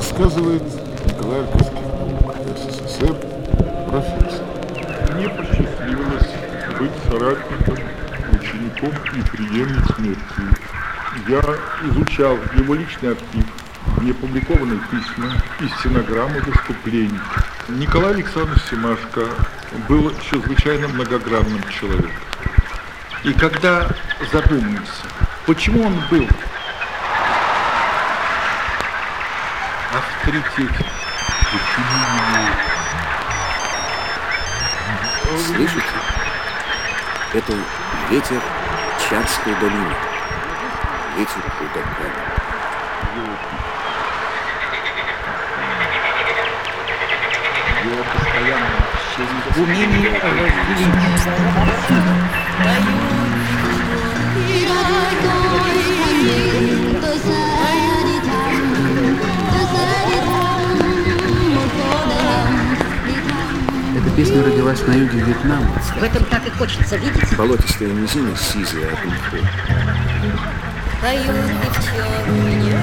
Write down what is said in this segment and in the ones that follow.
Рассказывает Николай Аркадьевич, СССР, профессор. Мне посчастливилось быть соратником, учеником и преемником Меркурия. Я изучал его личный архив, неопубликованные письма и стенограммы выступлений. Николай Александрович Семашко был чрезвычайно многогранным человеком. И когда задумаешься, почему он был авторитетен, почему его... Слышите? Это ветер Чадской долины. Ветер урагана. Его постоянное умение разделить. Эта песня родилась на юге Вьетнама. В этом так и хочется видеть. Болотистая низина, сизая от мхов. Поют девчонки.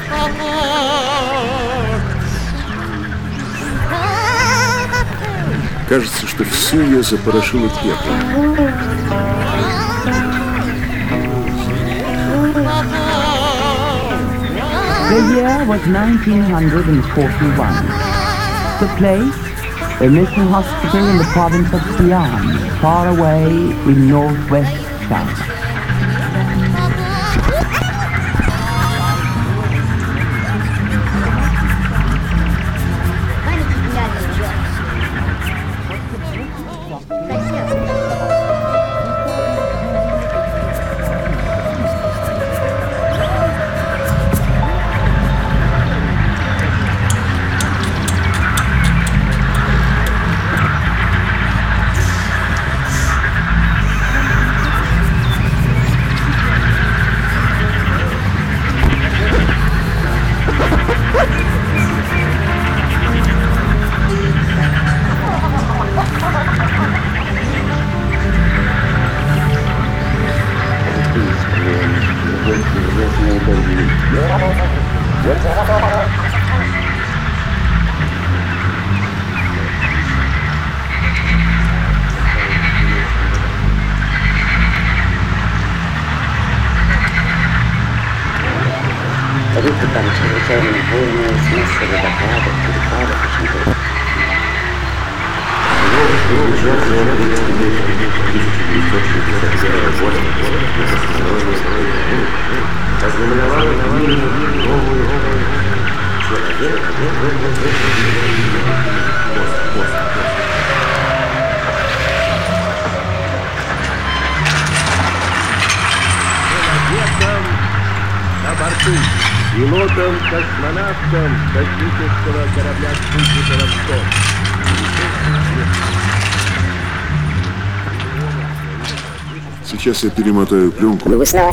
Кажется, что всю ее запорошило пеплом. The year was 1941. The place, a mission hospital in the province of Siam, far away in northwest China. Рыбка там чрезвычайно вольная, смысл водопадов, перепадов, очень долго. На борту, пилотом-космонавтом космического корабля «Спутник Ростов». Сейчас я перемотаю пленку. Вы снова...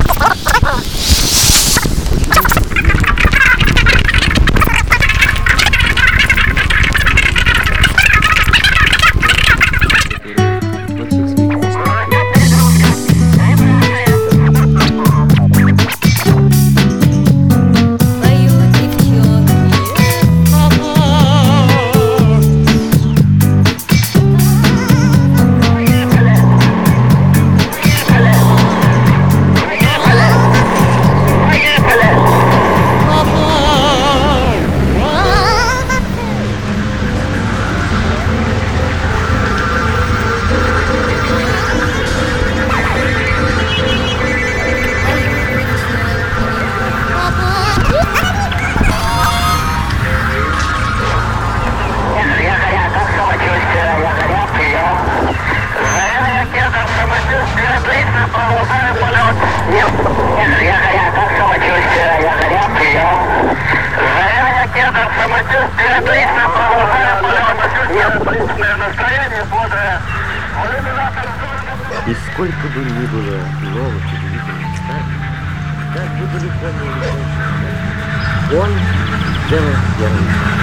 И сколько бы ни было новых удивительных знаний, как бы далеко не улетел, он сделал первый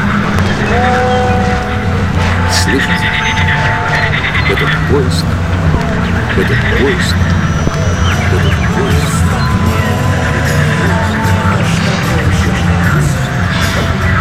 шаг. Слышите? Этот поезд, этот поезд, этот поезд.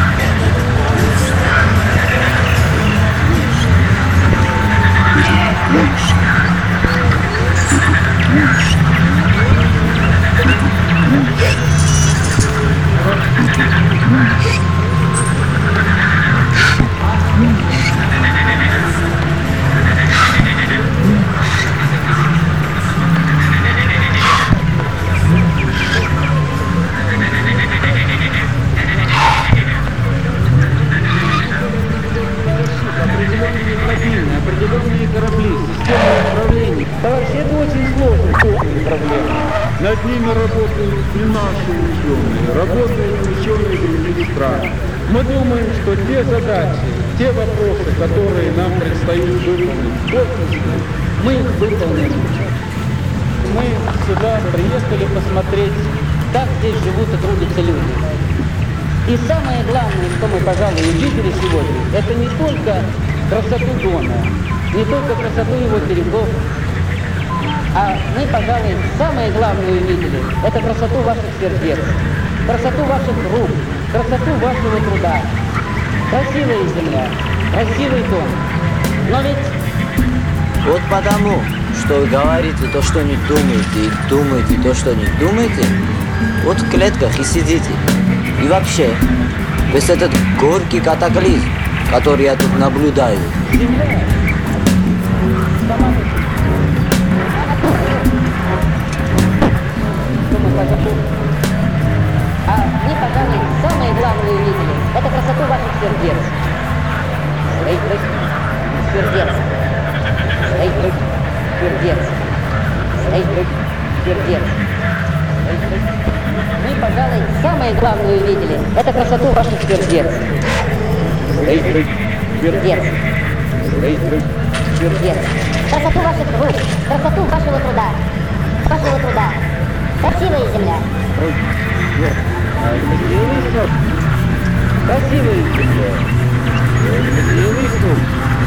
работают ученые других стран. Мы думаем, что те задачи, те вопросы, которые нам предстоит выполнить в космосе, мы их выполним. Мы сюда приехали посмотреть, как здесь живут и трудятся люди. И самое главное, что мы, пожалуй, увидели сегодня, это не только красоту Дона, не только красоту его берегов, а мы, пожалуй, самое главное увидели, это красоту ваших сердец, красоту ваших рук, красоту вашего труда. Красивая земля, красивый дом. Но ведь... Вот потому, что вы говорите то, что не думаете, и думаете то, что не думаете, вот в клетках и сидите. И вообще, весь этот горький катаклизм, который я тут наблюдаю. Земля. А мы, пожалуй, самое главное увидели, это красоту ваших сердец. Своих сердец. Своих сердец. Своих сердец. Мы, пожалуй, самое главное увидели, это красоту ваших сердец. Своих сердец. Своих сердец. Красоту ваших рук, красоту вашего труда. Вашего труда. Красивая земля. Красивая земля. Красивый суп.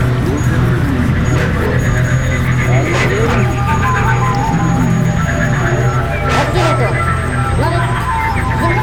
Красивый дом. Но ведь земля...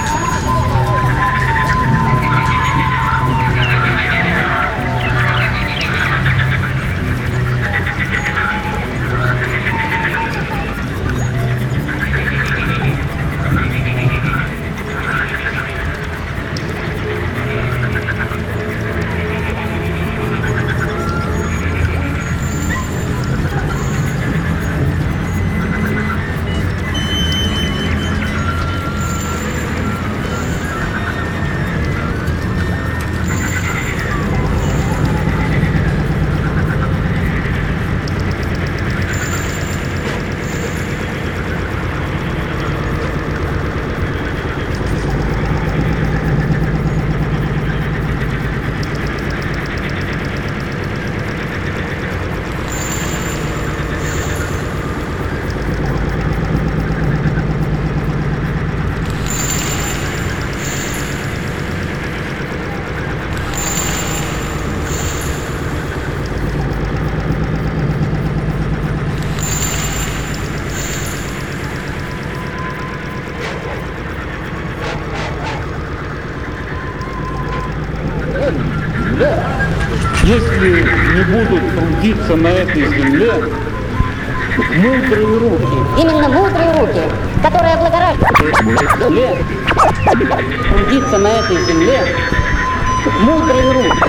Если не будут трудиться на этой земле мудрые руки, Именно мудрые руки, которые облагораживают. трудиться на этой земле мудрые руки.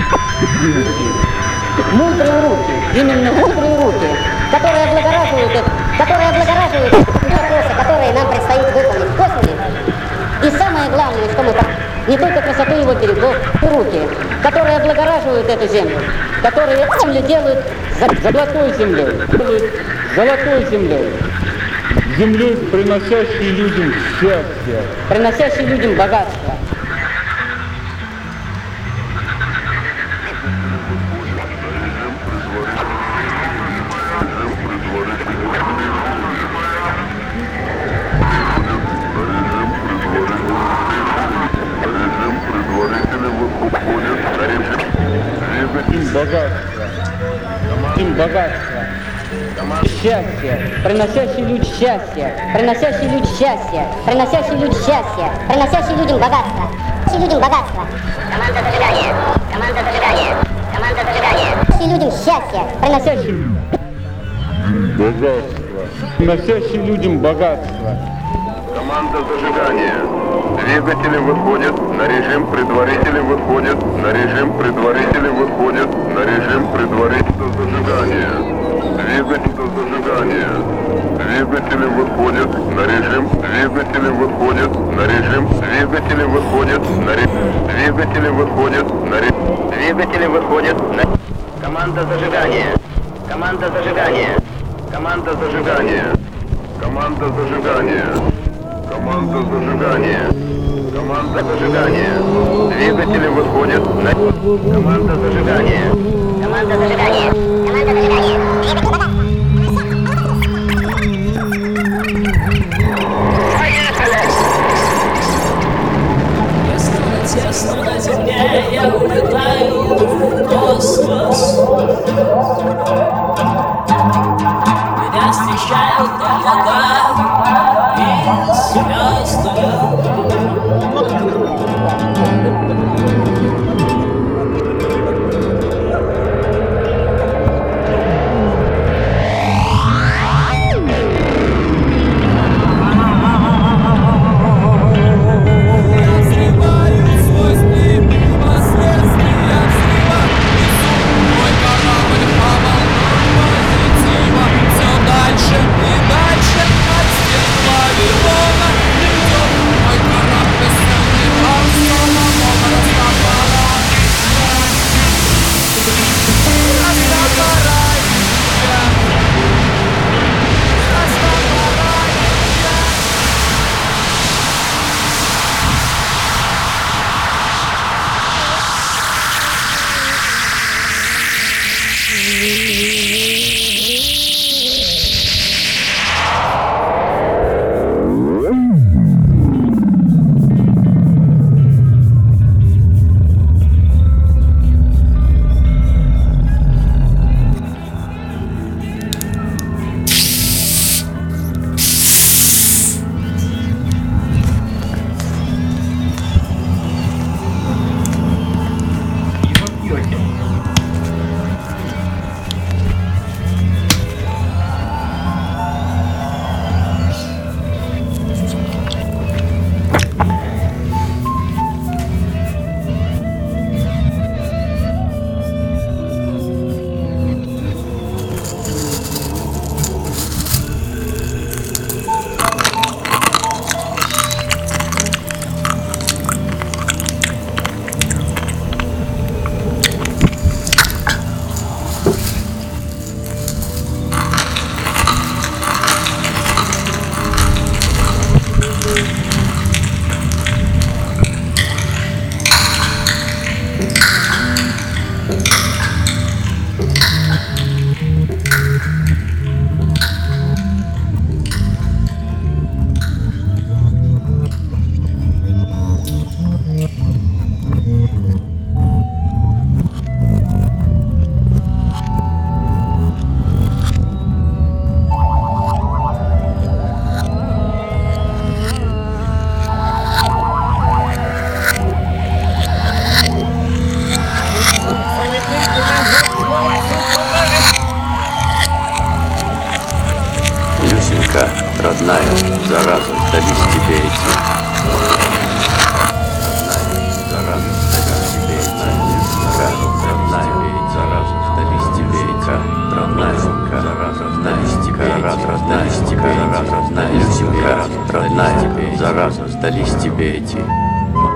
Мудрые руки, именно мудрые руки, которые облагораживают вопросы, которые нам предстоит выполнить в космосе. И самое главное, что мы не только красоту его берегов, руки, которые облагораживают эту землю, которые эту землю делают Золотой землей, золотой землей, землей, приносящей людям счастье, приносящей людям богатство. им богатство, счастье, приносящий люд счастья, приносящий люд счастья, приносящий люд счастья, приносящий людям богатство, людям богатство. Команда зажигания, команда зажигания, команда зажигания. Приносящий людям счастье, приносящий богатство, приносящий людям богатство. Команда зажигания. Двигатели выходят, на режим предварители выходят, на режим предварители выходят, на режим предварительного зажигания. Двигатели зажигания. Двигатели выходят, на режим, двигатели выходят, на режим, двигатели выходят, на режим, двигатели выходят, на режим, двигатели выходят, на... Команда зажигания. Команда зажигания. Команда зажигания. Команда зажигания. Команда зажигания. Команда зажигания. Двигатели выходят на... Команда зажигания. Команда зажигания. Команда зажигания. Тесно на земле, я улетаю в космос. Меня встречают облака и звезды. Родная, зараза, дались тебе идти. Родная, зараза, дались тебе идти. Родная, зараза, дались тебе идти. Родная, зараза, дались тебе идти.